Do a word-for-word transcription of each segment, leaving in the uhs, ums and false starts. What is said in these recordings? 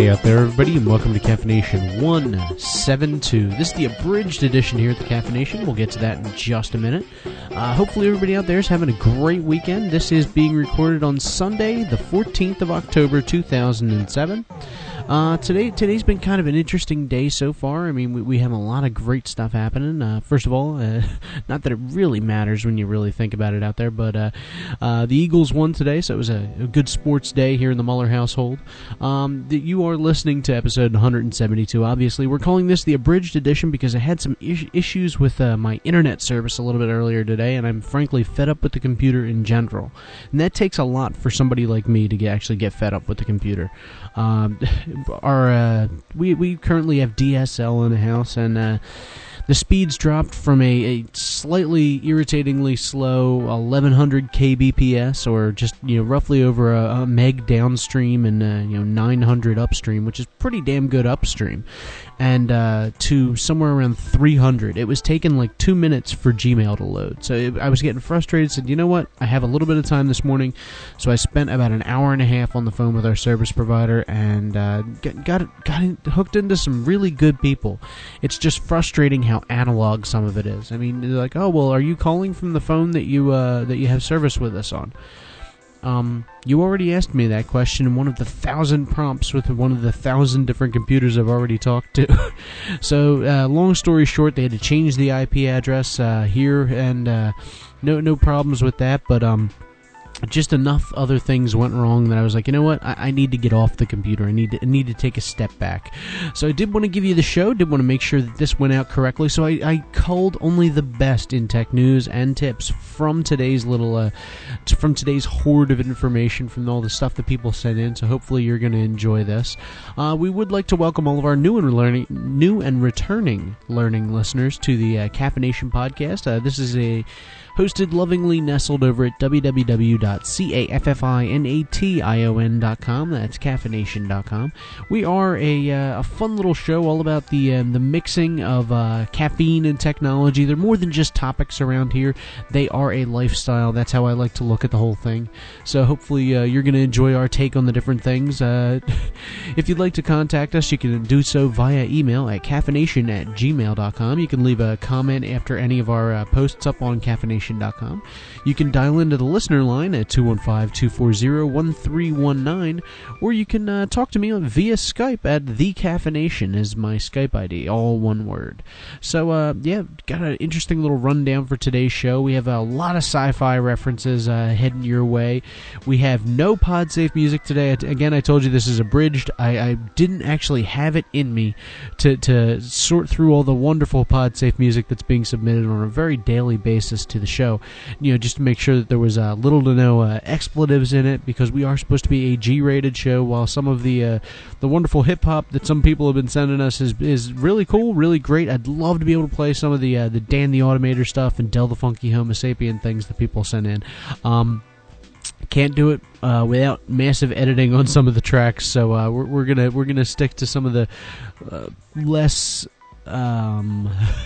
Hey out there, everybody, and welcome to Caffeination one seventy-two. This is the abridged edition here at the Caffeination. We'll get to that in just a minute. Uh, hopefully everybody out there is having a great weekend. This is being recorded on Sunday, the fourteenth of October, two thousand seven. Uh, today, today's been kind of an interesting day so far. I mean, we, we have a lot of great stuff happening. Uh, first of all, uh, not that it really matters when you really think about it out there, but uh, uh, the Eagles won today, so it was a, a good sports day here in the Muller household. Um, the, you are listening to episode one seventy-two, obviously. We're calling this the abridged edition because I had some is- issues with uh, my internet service a little bit earlier today, and I'm frankly fed up with the computer in general. And that takes a lot for somebody like me to get, actually get fed up with the computer. Um, our uh, we we currently have D S L in the house, and uh, the speeds dropped from a, a slightly irritatingly slow eleven hundred kilobits per second, or just you know roughly over a, a meg downstream and uh, you know nine hundred upstream, which is pretty damn good upstream, and uh, to somewhere around three hundred. It was taking like two minutes for Gmail to load. So it, I was getting frustrated. Said, you know what? I have a little bit of time this morning, so I spent about an hour and a half on the phone with our service provider and uh, got got, got in, hooked into some really good people. It's just frustrating how analog some of it is. I mean, they're like, oh well, are you calling from the phone that you uh, that you have service with us on? Um, you already asked me that question in one of the thousand prompts with one of the thousand different computers I've already talked to. So, uh, long story short, they had to change the I P address uh, here, and uh, no no problems with that, but um. just enough other things went wrong that I was like, you know what, I, I need to get off the computer. I need to I need to take a step back. So I did want to give you the show, did want to make sure that this went out correctly, so I, I culled only the best in tech news and tips from today's little, uh, t- from today's hoard of information from all the stuff that people sent in, so hopefully you're going to enjoy this. Uh, we would like to welcome all of our new and learning, new and returning learning listeners to the uh, Caffeination podcast. Uh, this is a hosted, lovingly nestled over at w w w dot caffeination dot com. That's caffeination dot com. We are a, uh, a fun little show all about the um, the mixing of uh, caffeine and technology. They're more than just topics around here. They are a lifestyle. That's how I like to look at the whole thing. So hopefully uh, you're going to enjoy our take on the different things. Uh, if you'd like to contact us, you can do so via email at caffeination at gmail dot com. You can leave a comment after any of our uh, posts up on caffeination dot com. You can dial into the listener line at two one five, two four zero, one three one nine, or you can uh, talk to me on via Skype at The Caffeination is my Skype I D, all one word. So, uh, yeah, got an interesting little rundown for today's show. We have a lot of sci-fi references uh, heading your way. We have no PodSafe music today. Again, I told you this is abridged. I, I didn't actually have it in me to, to sort through all the wonderful PodSafe music that's being submitted on a very daily basis to the show, you know, just to make sure that there was uh, little to no uh, expletives in it, because we are supposed to be a G-rated show, while some of the uh, the wonderful hip-hop that some people have been sending us is is really cool, really great. I'd love to be able to play some of the uh, the Dan the Automator stuff and Del the Funky Homo Sapien things that people send in. Um, can't do it uh, without massive editing on some of the tracks, so uh, we're, we're gonna we're gonna stick to some of the uh, less um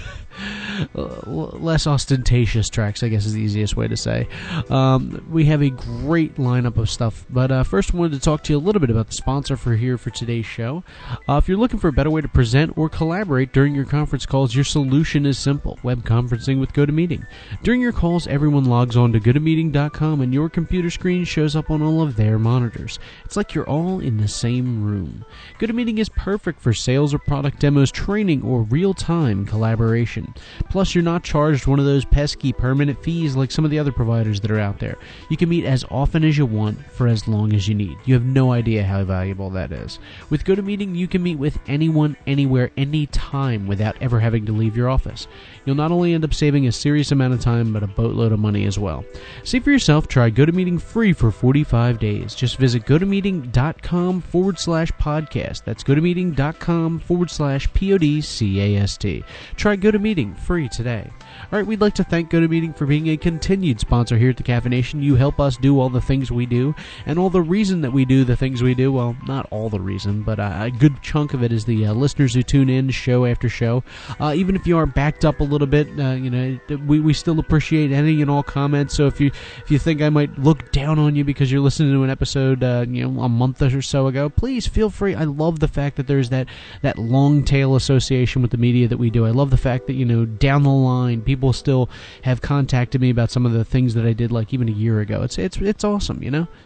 less ostentatious tracks, I guess is the easiest way to say. Um, we have a great lineup of stuff, but uh, first I wanted to talk to you a little bit about the sponsor for here for today's show. Uh, if you're looking for a better way to present or collaborate during your conference calls, your solution is simple: web conferencing with GoToMeeting. During your calls, everyone logs on to go to meeting dot com and your computer screen shows up on all of their monitors. It's like you're all in the same room. GoToMeeting is perfect for sales or product demos, training, or real-time collaboration. Plus, you're not charged one of those pesky permanent fees like some of the other providers that are out there. You can meet as often as you want for as long as you need. You have no idea how valuable that is. With GoToMeeting, you can meet with anyone, anywhere, anytime without ever having to leave your office. You'll not only end up saving a serious amount of time, but a boatload of money as well. See for yourself. Try GoToMeeting free for forty-five days. Just visit gotomeeting.com forward slash podcast. That's gotomeeting.com forward slash P-O-D-C-A-S-T. Try GoToMeeting for free today. All right, we'd like to thank GoToMeeting for being a continued sponsor here at the Caffeination. You help us do all the things we do, and all the reason that we do the things we do, well, not all the reason, but uh, a good chunk of it is the uh, listeners who tune in show after show. Uh, even if you are backed up a little bit, uh, you know, we, we still appreciate any and all comments. So if you if you think I might look down on you because you're listening to an episode, uh, you know, a month or so ago, please feel free. I love the fact that there's that that long tail association with the media that we do. I love the fact that, you know, down the line, people still have contacted me about some of the things that I did, like even a year ago. It's it's it's awesome, you know.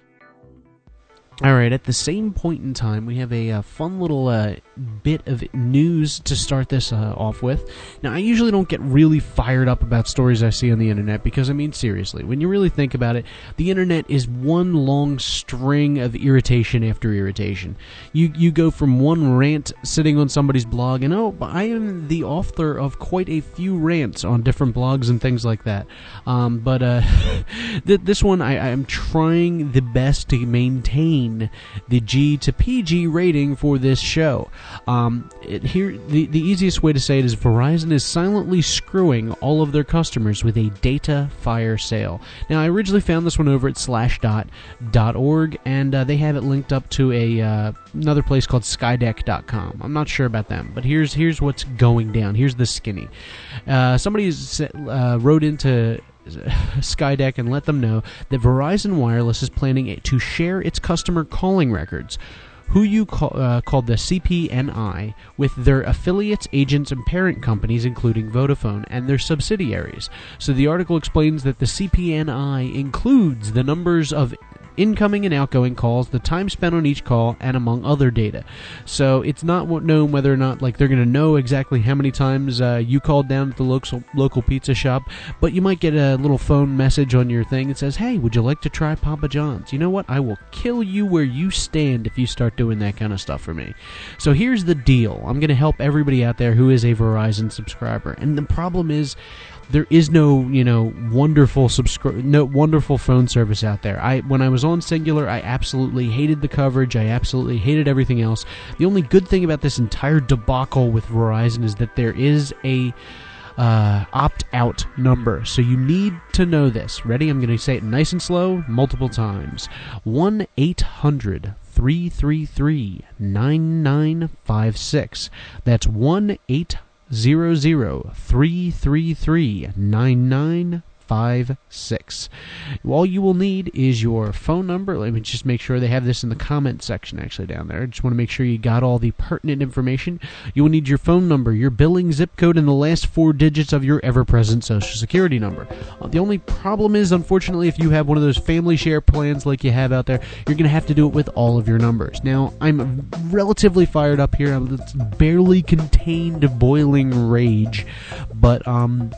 All right, at the same point in time, we have a uh, fun little uh, bit of news to start this uh, off with. Now, I usually don't get really fired up about stories I see on the internet because, I mean, seriously, when you really think about it, the internet is one long string of irritation after irritation. You you go from one rant sitting on somebody's blog, and oh, I am the author of quite a few rants on different blogs and things like that. Um, but uh, th- this one, I am trying the best to maintain the G to P G rating for this show. Um, it, here, the, the easiest way to say it is Verizon is silently screwing all of their customers with a data fire sale. Now, I originally found this one over at slashdot dot org, and uh, they have it linked up to a uh, another place called skydeck dot com. I'm not sure about them, but here's here's what's going down. Here's the skinny. Uh, somebody uh, wrote into Skydeck and let them know that Verizon Wireless is planning to share its customer calling records, who you call, uh, called the C P N I, with their affiliates, agents, and parent companies, including Vodafone, and their subsidiaries. So the article explains that the C P N I includes the numbers of incoming and outgoing calls, the time spent on each call, and among other data. So it's not known whether or not, like, they're going to know exactly how many times uh, you called down at the local local pizza shop, but you might get a little phone message on your thing that says, hey, would you like to try Papa John's? You know what? I will kill you where you stand if you start doing that kind of stuff for me. So here's the deal. I'm going to help everybody out there who is a Verizon subscriber. And the problem is, there is no, you know, wonderful subscri- no wonderful phone service out there. I when I was on Singular, I absolutely hated the coverage. I absolutely hated everything else. The only good thing about this entire debacle with Verizon is that there is a uh, opt-out number. So you need to know this. Ready? I'm going to say it nice and slow, multiple times. one eight hundred three three three nine nine five six. That's one eight zero zero three three three nine nine five six. All you will need is your phone number. Let me just make sure they have this in the comment section actually down there. I just want to make sure you got all the pertinent information. You will need your phone number, your billing zip code, and the last four digits of your ever-present Social Security number. Uh, the only problem is, unfortunately, if you have one of those family share plans like you have out there, you're going to have to do it with all of your numbers. Now, I'm relatively fired up here. It's barely contained boiling rage, but um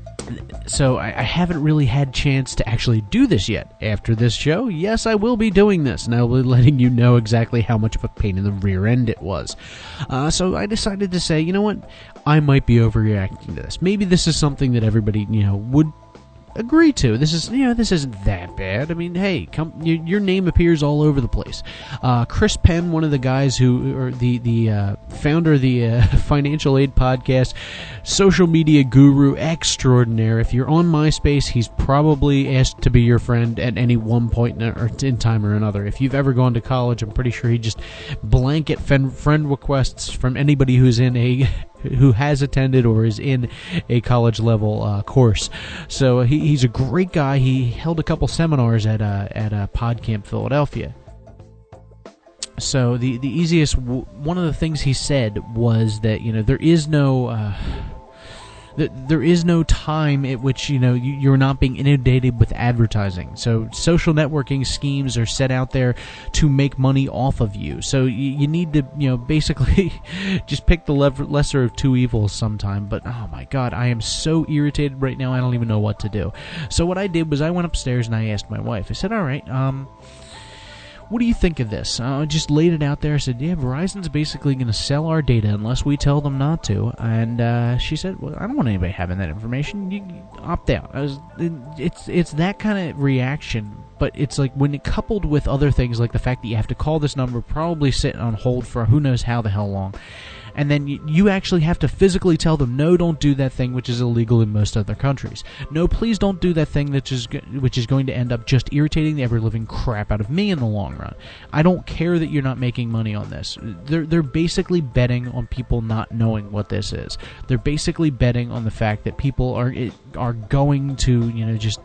so I, I haven't really had chance to actually do this yet. After this show, yes, I will be doing this, and I will be letting you know exactly how much of a pain in the rear end it was. Uh, so I decided to say, you know what, I might be overreacting to this. Maybe this is something that everybody, you know, would agree to. This is, you know, this isn't that bad. I mean, hey, come, your, your name appears all over the place. Uh, Chris Penn, one of the guys who, or the the uh, founder of the uh, Financial Aid podcast, social media guru extraordinaire. If you're on MySpace, he's probably asked to be your friend at any one point in, or in time or another. If you've ever gone to college, I'm pretty sure he just blanket friend requests from anybody who's in a who has attended or is in a college level uh, course. So he, he's a great guy. He held a couple seminars at uh, at uh, PodCamp Philadelphia. So the the easiest one of the things he said was that, you know, there is no uh, that there is no time at which, you know, you, you're not being inundated with advertising. So social networking schemes are set out there to make money off of you. So you, you need to, you know, basically just pick the lever, lesser of two evils sometime. But oh my God, I am so irritated right now. I don't even know what to do. So what I did was I went upstairs and I asked my wife. I said, all right, um, what do you think of this? I uh, just laid it out there. I said, yeah, Verizon's basically going to sell our data unless we tell them not to. And uh, she said, well, I don't want anybody having that information. You, you opt out. I was, it, it's it's that kind of reaction, but it's like when it coupled with other things like the fact that you have to call this number, probably sit on hold for who knows how the hell long. and then you, you actually have to physically tell them, no, don't do that thing, which is illegal in most other countries. No, please don't do that thing that is, which is going to end up just irritating the ever-living crap out of me in the long run. I don't care that you're not making money on this. They're, they're basically betting on people not knowing what this is. They're basically betting on the fact that people are are going to, you know, just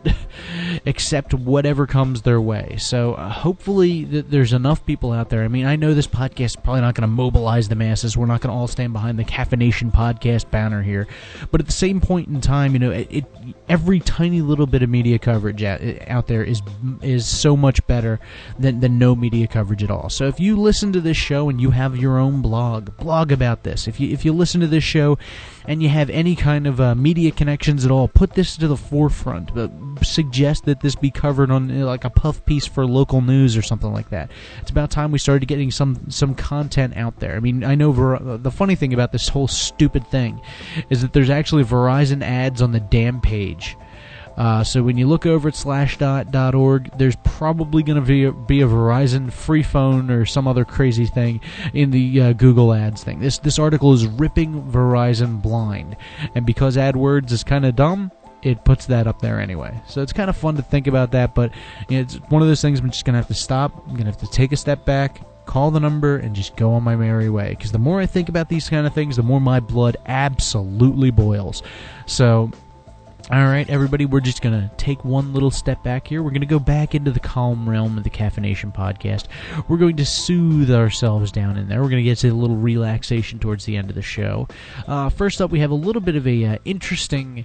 accept whatever comes their way. So uh, hopefully th- there's enough people out there. I mean, I know this podcast is probably not going to mobilize the masses. We're not going to all stand behind the Caffeination podcast banner here. But at the same point in time, you know, it, it every tiny little bit of media coverage out, out there is is so much better than, than no media coverage at all. So if you listen to this show and you have your own blog, blog about this. If you if you listen to this show and you have any kind of uh, media connections at all, put this to the forefront. But suggest that this be covered on, you know, like a puff piece for local news or something like that. It's about time we started getting some some content out there. I mean, I know Ver- the funny thing about this whole stupid thing is that there's actually Verizon ads on the damn page. Uh, so when you look over at slashdot dot org, there's probably going to be a, be a Verizon free phone or some other crazy thing in the uh, Google Ads thing. This this article is ripping Verizon blind, and because AdWords is kind of dumb, it puts that up there anyway. So it's kind of fun to think about that, but you know, it's one of those things I'm just going to have to stop. I'm going to have to take a step back, call the number, and just go on my merry way. Because the more I think about these kind of things, the more my blood absolutely boils. So, all right, everybody, we're just going to take one little step back here. We're going to go back into the calm realm of the Caffeination podcast. We're going to soothe ourselves down in there. We're going to get to a little relaxation towards the end of the show. Uh, first up, we have a little bit of a uh, interesting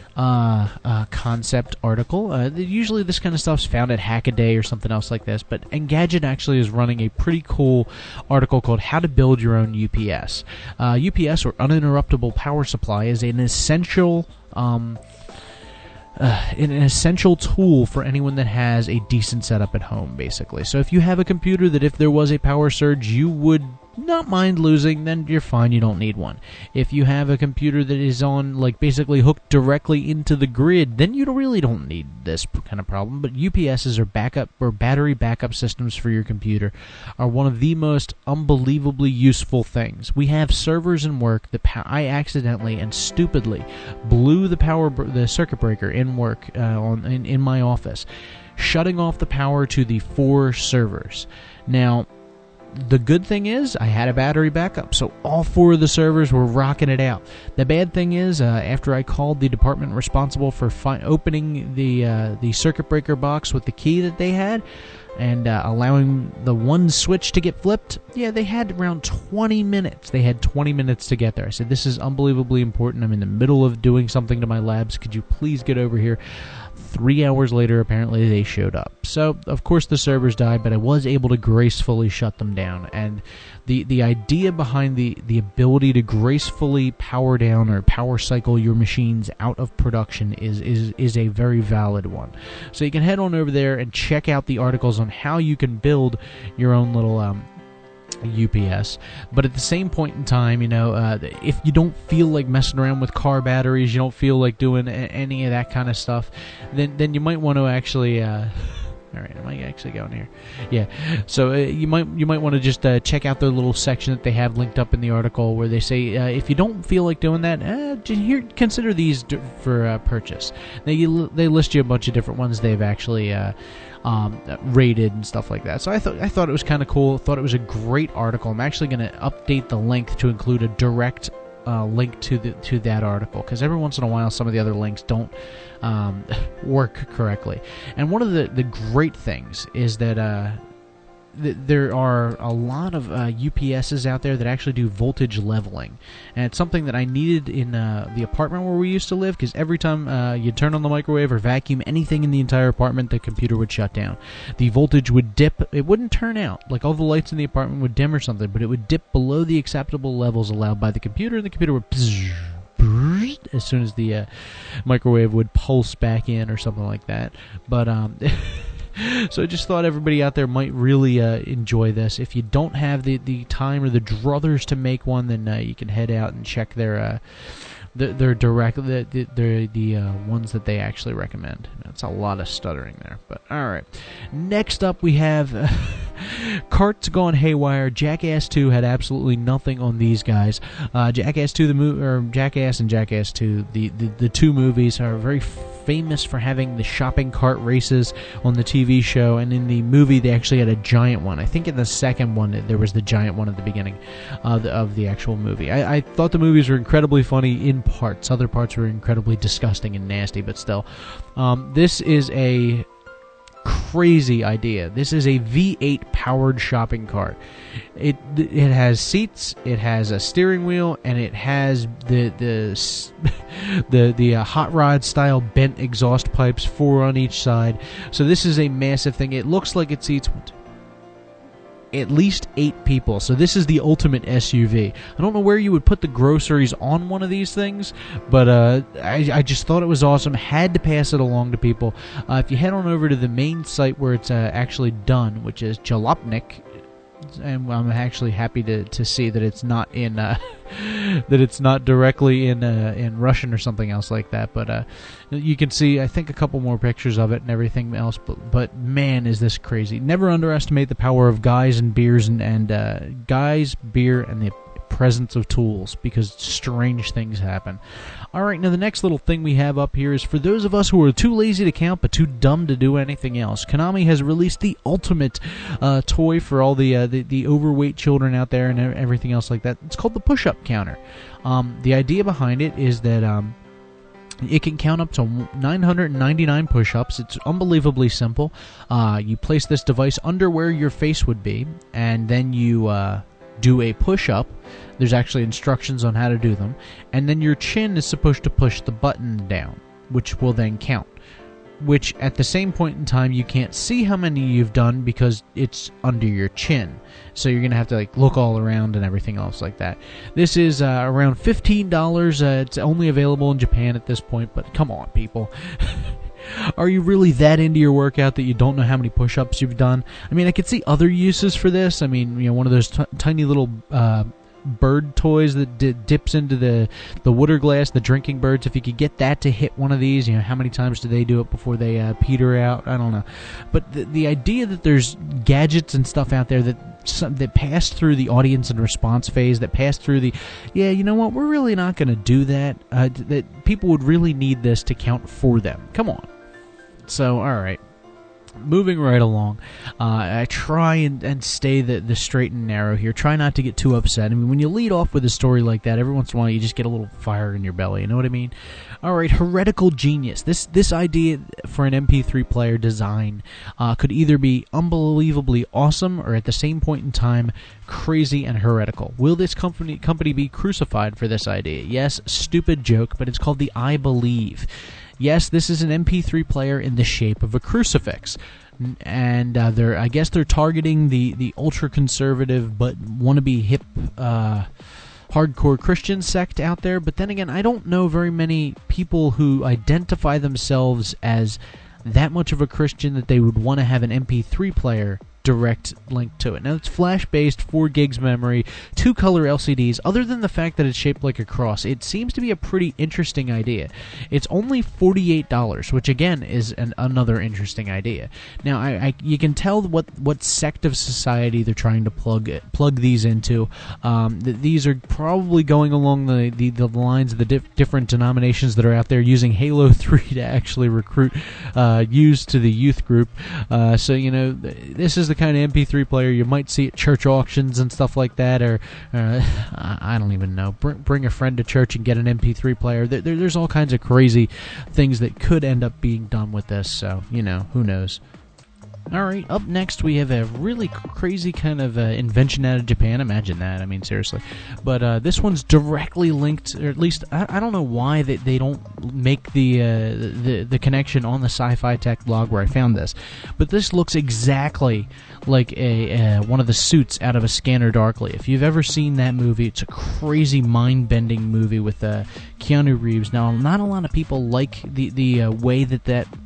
Uh, uh, concept article. Uh, usually this kind of stuff's found at Hackaday or something else like this, but Engadget actually is running a pretty cool article called How to Build Your Own U P S. Uh, U P S, or Uninterruptible Power Supply, is an essential um, uh, an essential tool for anyone that has a decent setup at home, basically. So if you have a computer that if there was a power surge you would not mind losing, then you're fine, you don't need one. If you have a computer that is on, like, basically hooked directly into the grid, then you don't, really don't need this kind of problem. But U P Ss, or backup or battery backup systems for your computer, are one of the most unbelievably useful things. We have servers in work that pa- I accidentally and stupidly blew the power br- the circuit breaker in work uh, on in, in my office, shutting off the power to the four servers. Now, the good thing is I had a battery backup, so all four of the servers were rocking it out. The bad thing is, uh, after I called the department responsible for fi- opening the uh, the circuit breaker box with the key that they had, and uh, allowing the one switch to get flipped, yeah, they had around twenty minutes. They had twenty minutes to get there. I said, this is unbelievably important. I'm in the middle of doing something to my labs. Could you please get over here? Three hours later, apparently, they showed up. So, of course, the servers died, but I was able to gracefully shut them down. And the, the idea behind the, the ability to gracefully power down or power cycle your machines out of production is, is, is a very valid one. So you can head on over there and check out the articles on how you can build your own little um, U P S. But at the same point in time, you know, uh, if you don't feel like messing around with car batteries, you don't feel like doing a- any of that kind of stuff, then then you might want to actually uh, all right, am I actually going here? Yeah. So uh, you might you might want to just uh, check out their little section that they have linked up in the article, where they say uh, if you don't feel like doing that, uh, here consider these d- for uh, purchase. They they list you a bunch of different ones they've actually Uh, Um, rated and stuff like that. So I thought I thought it was kind of cool. Thought it was a great article. I'm actually going to update the link to include a direct uh, link to the to that article, because every once in a while some of the other links don't um, work correctly. And one of the, the great things is that uh, th- there are a lot of uh, U P Ss out there that actually do voltage leveling, and it's something that I needed in uh, the apartment where we used to live, because every time uh, you turn on the microwave or vacuum anything in the entire apartment, the computer would shut down. The voltage would dip. It wouldn't turn out, like all the lights in the apartment would dim or something, but it would dip below the acceptable levels allowed by the computer, and the computer would as soon as the uh, microwave would pulse back in or something like that. But um so I just thought everybody out there might really uh, enjoy this. If you don't have the, the time or the druthers to make one, then uh, you can head out and check their uh, They're, they're direct. They're, they're the uh, ones that they actually recommend. That's a lot of stuttering there, but all right. Next up, we have uh, Carts Gone Haywire. Jackass two had absolutely nothing on these guys. Uh, Jackass two, the mo- or Jackass and Jackass two, the, the the two movies are very famous for having the shopping cart races on the T V show, and in the movie they actually had a giant one. I think in the second one there was the giant one at the beginning uh, the, of the actual movie. I, I thought the movies were incredibly funny in parts. Other parts were incredibly disgusting and nasty, but still. Um, this is a crazy idea. This is a V eight powered shopping cart. It it has seats, it has a steering wheel, and it has the the the the uh, hot rod style bent exhaust pipes, four on each side. So this is a massive thing. It looks like it seats at least eight people. So this is the ultimate S U V. I don't know where you would put the groceries on one of these things, but uh, I, I just thought it was awesome. Had to pass it along to people. Uh, if you head on over to the main site where it's uh, actually done, which is Jalopnik, and I'm actually happy to, to see that it's not in uh, that it's not directly in uh, in Russian or something else like that. But uh, you can see, I think, a couple more pictures of it and everything else. But but man, is this crazy! Never underestimate the power of guys and beers and and uh, guys, beer, and the presence of tools, because strange things happen. Alright, now the next little thing we have up here is for those of us who are too lazy to count but too dumb to do anything else. Konami has released the ultimate uh, toy for all the, uh, the the overweight children out there and everything else like that. It's called the push-up counter. Um, the idea behind it is that um, it can count up to nine hundred ninety-nine push-ups. It's unbelievably simple. Uh, you place this device under where your face would be, and then you uh, do a push-up. There's actually instructions on how to do them. And then your chin is supposed to push the button down, which will then count. Which, at the same point in time, you can't see how many you've done because it's under your chin. So you're going to have to like look all around and everything else like that. This is uh, around fifteen dollars. Uh, it's only available in Japan at this point, but come on, people. Are you really that into your workout that you don't know how many push-ups you've done? I mean, I could see other uses for this. I mean, you know, one of those t- tiny little uh, bird toys that d- dips into the, the water glass, the drinking birds. If you could get that to hit one of these, you know, how many times do they do it before they uh, peter out? I don't know. But the, the idea that there's gadgets and stuff out there that some, that pass through the audience and response phase, that pass through the, yeah, you know what, we're really not going to do that. Uh, that people would really need this to count for them. Come on. So, alright. Moving right along, uh, I try and, and stay the, the straight and narrow here. Try not to get too upset. I mean, when you lead off with a story like that, every once in a while you just get a little fire in your belly. You know what I mean? Alright, Heretical Genius. This this idea for an M P three player design uh, could either be unbelievably awesome or at the same point in time crazy and heretical. Will this company company be crucified for this idea? Yes, stupid joke, but it's called the I Believe. Yes, this is an M P three player in the shape of a crucifix, and uh, they're I guess they're targeting the, the ultra-conservative but wannabe hip, uh, hardcore Christian sect out there. But then again, I don't know very many people who identify themselves as that much of a Christian that they would want to have an M P three player direct link to it. Now, it's flash-based, four gigs memory, two-color L C Ds. Other than the fact that it's shaped like a cross, it seems to be a pretty interesting idea. It's only forty-eight dollars, which, again, is an, another interesting idea. Now, I, I, you can tell what, what sect of society they're trying to plug plug these into. Um, th- these are probably going along the, the, the lines of the dif- different denominations that are out there using Halo three to actually recruit uh, use to the youth group. Uh, so, you know, th- this is the kind of M P three player you might see at church auctions and stuff like that, or uh, I don't even know. Bring, bring a friend to church and get an M P three player. There, there, there's all kinds of crazy things that could end up being done with this, so, you know, who knows. Alright, up next we have a really crazy kind of uh, invention out of Japan. Imagine that, I mean, seriously. But uh, this one's directly linked, or at least, I, I don't know why they, they don't make the, uh, the the connection on the Sci-Fi Tech blog where I found this. But this looks exactly like a uh, one of the suits out of A Scanner Darkly. If you've ever seen that movie, it's a crazy, mind-bending movie with uh, Keanu Reeves. Now, not a lot of people like the, the uh, way that that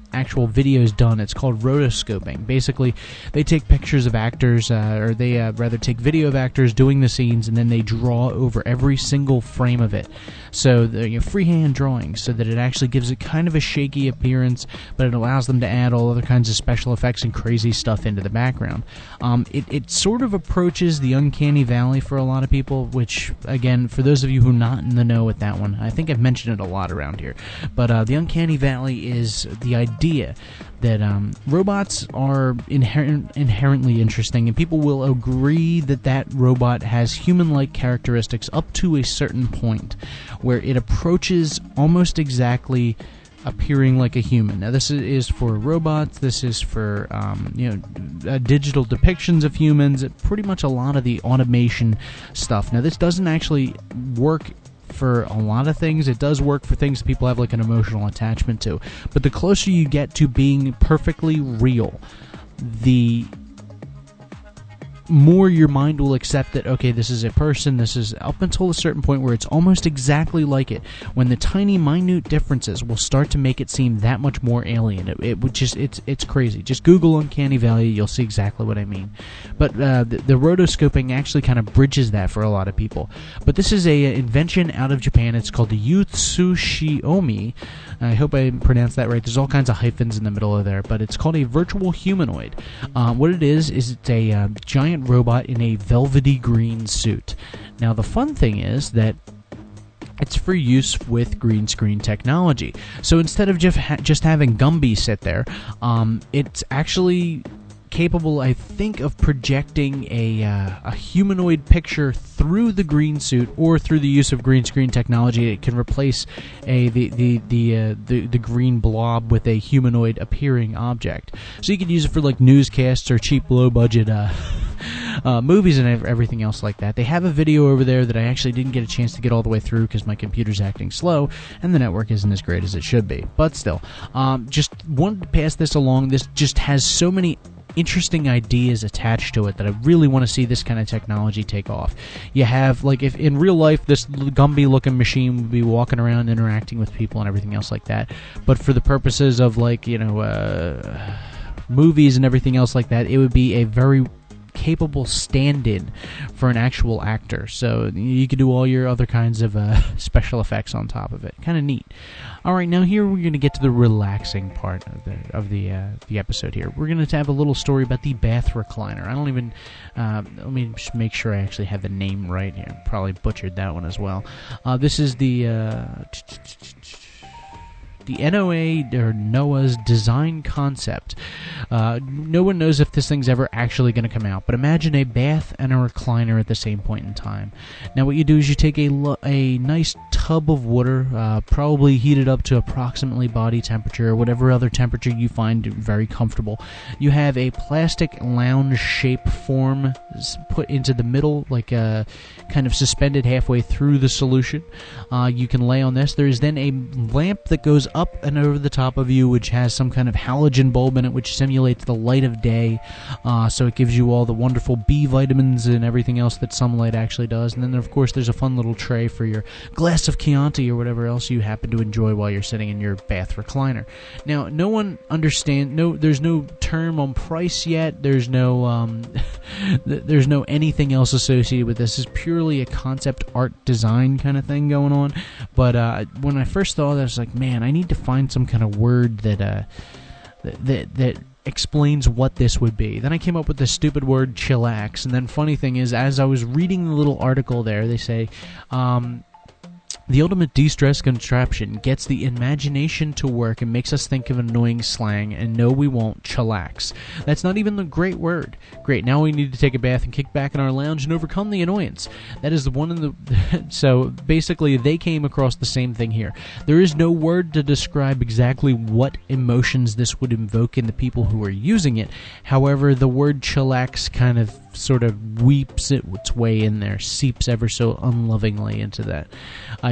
actual videos done. It's called rotoscoping. Basically, they take pictures of actors, uh, or they uh, rather take video of actors doing the scenes, and then they draw over every single frame of it. So the you know, freehand drawing, so that it actually gives it kind of a shaky appearance, but it allows them to add all other kinds of special effects and crazy stuff into the background. Um, it, it sort of approaches the uncanny valley for a lot of people, which, again, for those of you who are not in the know with that one, I think I've mentioned it a lot around here. But uh, the uncanny valley is the idea that um, robots are inherent, inherently interesting, and people will agree that that robot has human-like characteristics up to a certain point, where it approaches almost exactly appearing like a human. Now, this is for robots, this is for um, you know uh, digital depictions of humans, pretty much a lot of the automation stuff. Now, this doesn't actually work for a lot of things. It does work for things that people have like an emotional attachment to. But the closer you get to being perfectly real, the more your mind will accept that, okay, this is a person, this is up until a certain point where it's almost exactly like it, when the tiny, minute differences will start to make it seem that much more alien. It, it would just, it's it's crazy. Just Google Uncanny Valley, you'll see exactly what I mean. But uh, the, the rotoscoping actually kind of bridges that for a lot of people. But this is a invention out of Japan. It's called the Utsushiomi. I hope I pronounced that right. There's all kinds of hyphens in the middle of there, but it's called a virtual humanoid. Um, what it is, is it's a uh, giant robot in a velvety green suit. Now, the fun thing is that it's for use with green screen technology. So instead of just, ha- just having Gumby sit there, um, it's actually capable, I think, of projecting a uh, a humanoid picture through the green suit, or through the use of green screen technology. It can replace a the the the uh, the, the green blob with a humanoid appearing object. So you can use it for like newscasts or cheap, low budget uh, uh, movies and everything else like that. They have a video over there that I actually didn't get a chance to get all the way through because my computer's acting slow and the network isn't as great as it should be. But still, um, just wanted to pass this along. This just has so many interesting ideas attached to it that I really want to see this kind of technology take off. You have, like, if in real life this Gumby looking machine would be walking around interacting with people and everything else like that, but for the purposes of, like, you know, uh, movies and everything else like that, it would be a very capable stand-in for an actual actor. So you could do all your other kinds of uh, special effects on top of it. Kind of neat. All right, now here we're going to get to the relaxing part of the of the uh, the episode. Here we're going to have a little story about the bath recliner. I don't even uh, let me just make sure I actually have the name right here. Probably butchered that one as well. Uh, this is the uh, the N O A, or NOAA's design concept. Uh, no one knows if this thing's ever actually going to come out, but imagine a bath and a recliner at the same point in time. Now what you do is you take a, lo- a nice tub of water, uh, probably heated up to approximately body temperature, or whatever other temperature you find very comfortable. You have a plastic lounge shape form put into the middle, like a kind of suspended halfway through the solution. Uh, you can lay on this. There is then a lamp that goes up and over the top of you, which has some kind of halogen bulb in it, which simulates the light of day, uh, so it gives you all the wonderful B vitamins and everything else that sunlight actually does. And then, of course, there's a fun little tray for your glass of Chianti or whatever else you happen to enjoy while you're sitting in your bath recliner. Now, no one understands, no, there's no term on price yet, there's no, um, there's no anything else associated with this. This is purely a concept art design kind of thing going on. But uh, when I first thought of it, I was like, man, I need to find some kind of word that uh, that, that that explains what this would be. Then I came up with the stupid word chillax. And then funny thing is, as I was reading the little article there, they say, um, the ultimate de-stress contraption gets the imagination to work and makes us think of annoying slang, and no, we won't, chillax. That's not even the great word. Great, now we need to take a bath and kick back in our lounge and overcome the annoyance. That is the one in the... So, basically, they came across the same thing here. There is no word to describe exactly what emotions this would invoke in the people who are using it. However, the word chillax kind of sort of weeps its way in there, seeps ever so unlovingly into that idea.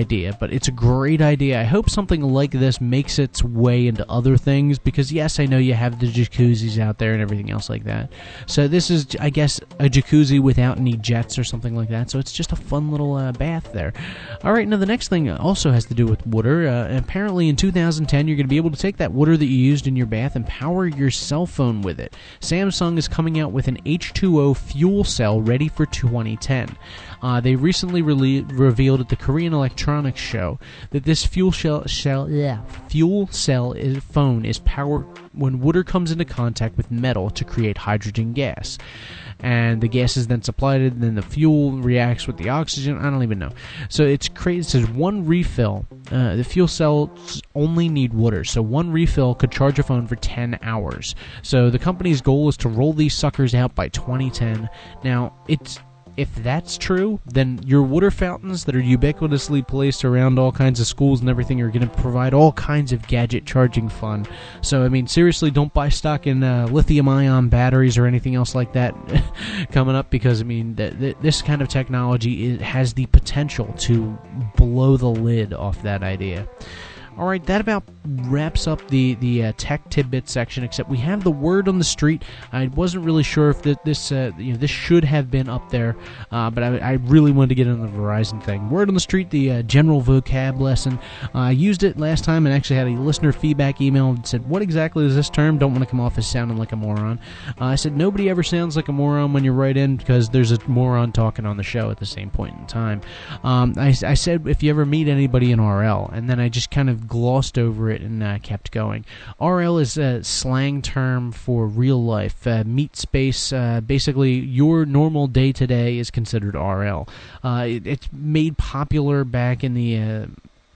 idea, but it's a great idea. I hope something like this makes its way into other things, because yes, I know you have the jacuzzis out there and everything else like that. So this is, I guess, a jacuzzi without any jets or something like that, so it's just a fun little uh, bath there. Alright, now the next thing also has to do with water. Uh, apparently in two thousand ten, you're going to be able to take that water that you used in your bath and power your cell phone with it. Samsung is coming out with an H two O fuel cell ready for twenty ten. Uh, they recently rele- revealed at the Korean Electronics Show that this fuel shell, shell yeah, fuel cell is, phone is powered when water comes into contact with metal to create hydrogen gas. And the gas is then supplied, and then the fuel reacts with the oxygen. I don't even know. So it's crazy. It says one refill. Uh, the fuel cells only need water, so one refill could charge a phone for ten hours. So the company's goal is to roll these suckers out by twenty ten. Now, it's if that's true, then your water fountains that are ubiquitously placed around all kinds of schools and everything are going to provide all kinds of gadget charging fun. So, I mean, seriously, don't buy stock in uh, lithium-ion batteries or anything else like that coming up, because, I mean, th- th- this kind of technology it has the potential to blow the lid off that idea. All right, that about wraps up the the uh, tech tidbit section. Except we have the word on the street. I wasn't really sure if th- this uh, you know this should have been up there, uh, but I, I really wanted to get into the Verizon thing. Word on the street, the uh, general vocab lesson. Uh, I used it last time and actually had a listener feedback email that said, "What exactly is this term? Don't want to come off as sounding like a moron." Uh, I said, "Nobody ever sounds like a moron when you write in, because there's a moron talking on the show at the same point in time." Um, I, I said, if you ever meet anybody in R L, and then I just kind of glossed over it and uh, kept going. R L is a slang term for real life. Uh, meat space, uh, basically your normal day-to-day is considered R L. Uh, it, it's made popular back in the... Uh,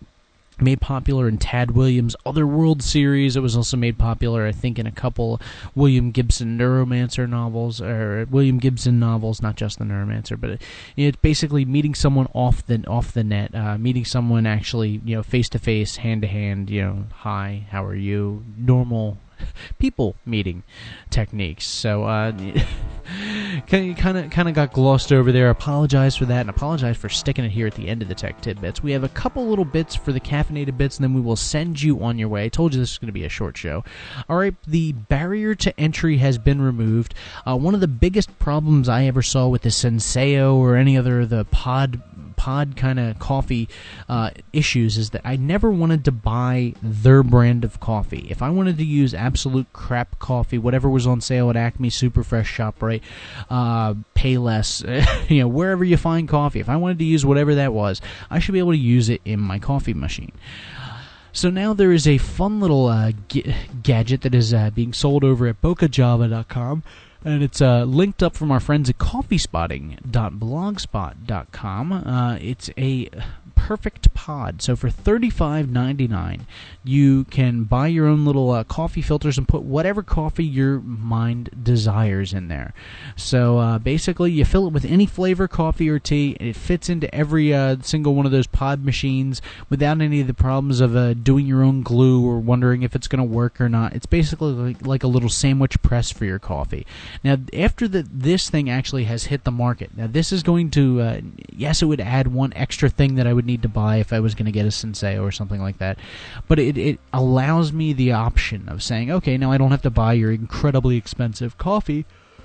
made popular in Tad Williams' Other World series. It was also made popular, I think, in a couple William Gibson Neuromancer novels, or William Gibson novels, not just the Neuromancer, but it, it's basically meeting someone off the off the net, uh, meeting someone actually, you know, face to face, hand to hand, you know, hi, how are you, normal people meeting techniques. So uh kind of kind of got glossed over there. Apologize for that, and apologize for sticking it here at the end of the tech tidbits. We have a couple little bits for the caffeinated bits, and then we will send you on your way. I told you this is going to be a short show. All right, the barrier to entry has been removed. Uh, one of the biggest problems I ever saw with the Senseo or any other of the pod pod kind of coffee uh, issues is that I never wanted to buy their brand of coffee. If I wanted to use absolute crap coffee, whatever was on sale at Acme, Superfresh, ShopRite, uh, Payless, you know, wherever you find coffee, if I wanted to use whatever that was, I should be able to use it in my coffee machine. So now there is a fun little uh, g- gadget that is uh, being sold over at boca java dot com. And it's uh, linked up from our friends at coffee spotting dot blogspot dot com. Uh, it's a perfect pod. So for thirty-five ninety-nine, you can buy your own little uh, coffee filters and put whatever coffee your mind desires in there. So uh, basically, you fill it with any flavor, coffee or tea, and it fits into every uh, single one of those pod machines without any of the problems of uh, doing your own glue or wondering if it's going to work or not. It's basically like, like a little sandwich press for your coffee. Now, after the, this thing actually has hit the market, now this is going to, uh, yes, it would add one extra thing that I would need to buy if I was going to get a Senseo or something like that, but it, it allows me the option of saying, okay, now I don't have to buy your incredibly expensive coffee.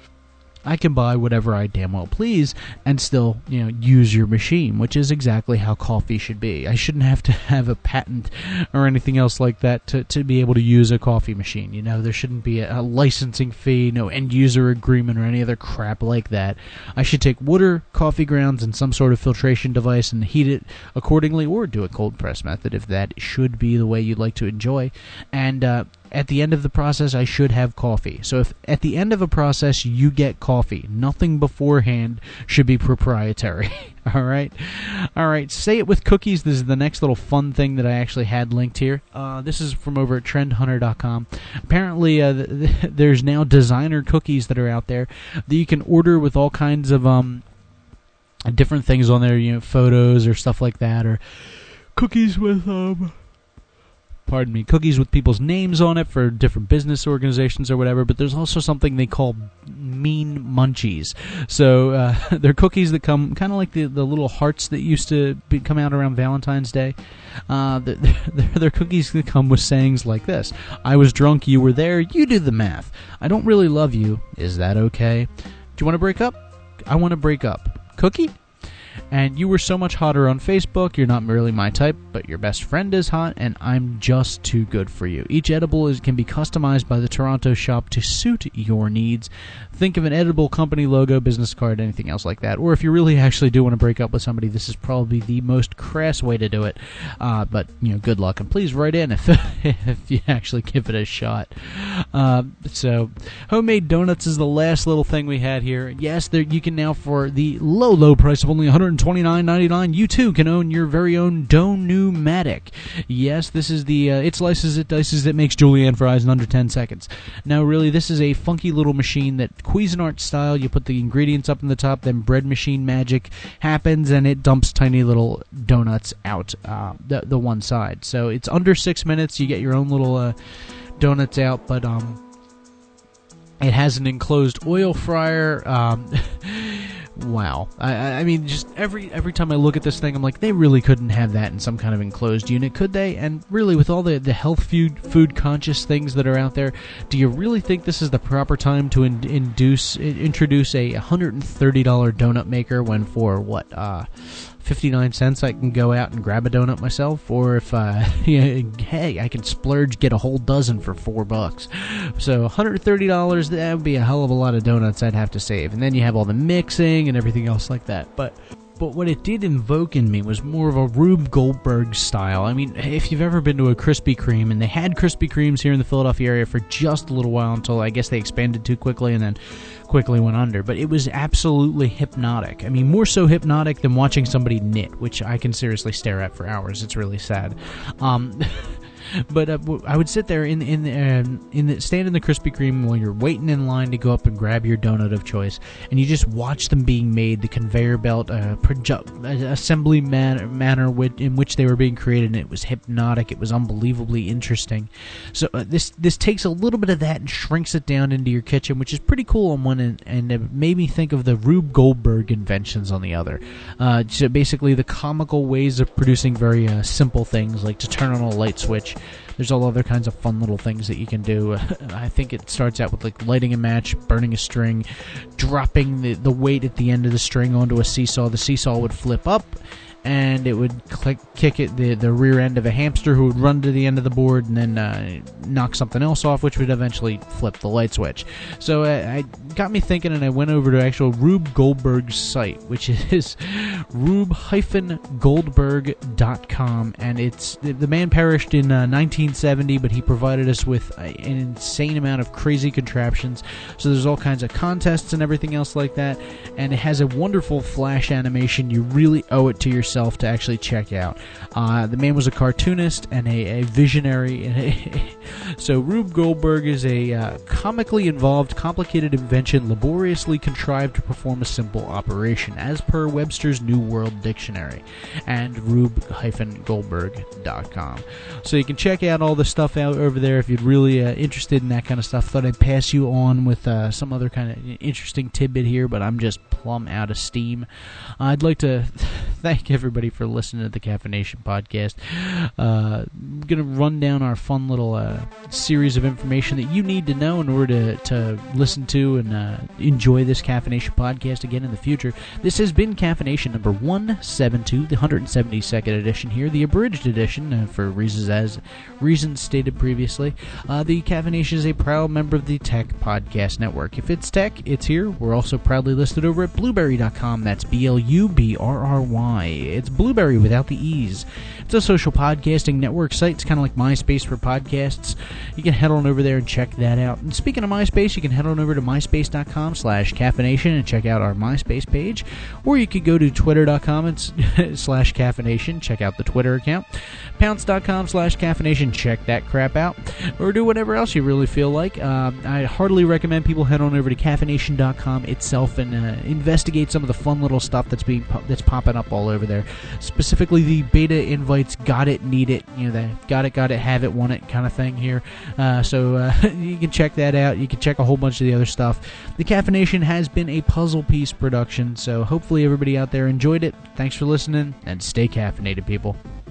I can buy whatever I damn well please and still, you know, use your machine, which is exactly how coffee should be. I shouldn't have to have a patent or anything else like that to, to be able to use a coffee machine. You know, there shouldn't be a, a licensing fee, no end-user agreement or any other crap like that. I should take water, coffee grounds, and some sort of filtration device and heat it accordingly, or do a cold press method if that should be the way you'd like to enjoy. And, uh, at the end of the process, I should have coffee. So if at the end of a process you get coffee, nothing beforehand should be proprietary. All right? All right, say it with cookies. This is the next little fun thing that I actually had linked here. Uh, this is from over at trend hunter dot com. Apparently, uh, th- th- there's now designer cookies that are out there that you can order with all kinds of um different things on there, you know, photos or stuff like that, or cookies with... um. pardon me, cookies with people's names on it for different business organizations or whatever, but there's also something they call Mean Munchies. So uh, they're cookies that come kind of like the, the little hearts that used to be, come out around Valentine's Day. Uh, they're, they're, they're cookies that come with sayings like this: I was drunk, you were there, you do the math. I don't really love you, is that okay? Do you want to break up? I want to break up. Cookie? And you were so much hotter on Facebook, you're not really my type, but your best friend is hot, and I'm just too good for you. Each edible is, can be customized by the Toronto shop to suit your needs. Think of an edible company logo, business card, anything else like that. Or if you really actually do want to break up with somebody, this is probably the most crass way to do it. Uh, but, you know, good luck. And please write in if, if you actually give it a shot. Uh, so, homemade donuts is the last little thing we had here. Yes, there, you can now, for the low, low price of only one hundred twenty-nine ninety-nine, you too can own your very own Donumatic. Yes, this is the uh, it slices, it dices, it makes julienne fries in under ten seconds. Now, really, this is a funky little machine that Cuisinart style. You put the ingredients up in the top, then bread machine magic happens, and it dumps tiny little donuts out uh, the the one side. So it's under six minutes. You get your own little uh, donuts out, but um, it has an enclosed oil fryer. Um, Wow. I, I mean, just every every time I look at this thing, I'm like, they really couldn't have that in some kind of enclosed unit, could they? And really, with all the, the health food, food conscious things that are out there, do you really think this is the proper time to in, induce, introduce a one hundred thirty dollars donut maker when for, what, uh... fifty-nine cents I can go out and grab a donut myself? Or if, uh, hey, I can splurge, get a whole dozen for four bucks. So one hundred thirty dollars, that would be a hell of a lot of donuts I'd have to save. And then you have all the mixing and everything else like that. But But what it did invoke in me was more of a Rube Goldberg style. I mean, if you've ever been to a Krispy Kreme, and they had Krispy Kremes here in the Philadelphia area for just a little while until I guess they expanded too quickly and then quickly went under. But it was absolutely hypnotic. I mean, more so hypnotic than watching somebody knit, which I can seriously stare at for hours. It's really sad. Um... But uh, I would sit there in in the, um, in the stand in the Krispy Kreme while you're waiting in line to go up and grab your donut of choice, and you just watch them being made, the conveyor belt, uh, proju- uh, assembly man- manner with, in which they were being created, and it was hypnotic. It was unbelievably interesting. So uh, this this takes a little bit of that and shrinks it down into your kitchen, which is pretty cool on one end, and it made me think of the Rube Goldberg inventions on the other. Uh, so basically, the comical ways of producing very uh, simple things, like to turn on a light switch. There's all other kinds of fun little things that you can do. I think it starts out with like lighting a match, burning a string, dropping the, the weight at the end of the string onto a seesaw. The seesaw would flip up, and it would click, kick it the, the rear end of a hamster who would run to the end of the board and then uh, knock something else off, which would eventually flip the light switch. So uh, it got me thinking, and I went over to actual Rube Goldberg's site, which is rube dash goldberg dot com, and it's the man perished in uh, nineteen seventy, but he provided us with an insane amount of crazy contraptions. So there's all kinds of contests and everything else like that, and it has a wonderful flash animation. You really owe it to yourself to actually check out. Uh, the man was a cartoonist and a, a visionary. So Rube Goldberg is a uh, comically involved, complicated invention laboriously contrived to perform a simple operation, as per Webster's New World Dictionary, and rube dash goldberg dot com. So you can check out all the stuff out over there if you're really uh, interested in that kind of stuff. Thought I'd pass you on with uh, some other kind of interesting tidbit here, but I'm just plumb out of steam. Uh, I'd like to thank everybody for listening to the Caffeination Podcast. Uh, I'm going to run down our fun little uh, series of information that you need to know in order to, to listen to and uh, enjoy this Caffeination Podcast again in the future. This has been Caffeination number one seventy-two, the one hundred seventy-second edition here, the abridged edition, uh, for reasons as reasons stated previously. Uh, the Caffeination is a proud member of the Tech Podcast Network. If it's tech, it's here. We're also proudly listed over at blueberry dot com. That's B L U B R R Y. It's Blueberry without the E's. It's a social podcasting network site. It's kind of like MySpace for podcasts. You can head on over there and check that out. And speaking of MySpace, you can head on over to myspace dot com slash caffeination and check out our MySpace page. Or you could go to twitter dot com and slash caffeination. Check out the Twitter account. pounce dot com slash caffeination. Check that crap out. Or do whatever else you really feel like. Uh, I heartily recommend people head on over to caffeination dot com itself and uh, investigate some of the fun little stuff that's being that's popping up all over there. Specifically the beta invite gigabytes, got it, need it, you know, that got it, got it, have it, want it kind of thing here. Uh, so uh, you can check that out. You can check a whole bunch of the other stuff. The Caffeination has been a puzzle piece production, so hopefully everybody out there enjoyed it. Thanks for listening, and stay caffeinated, people.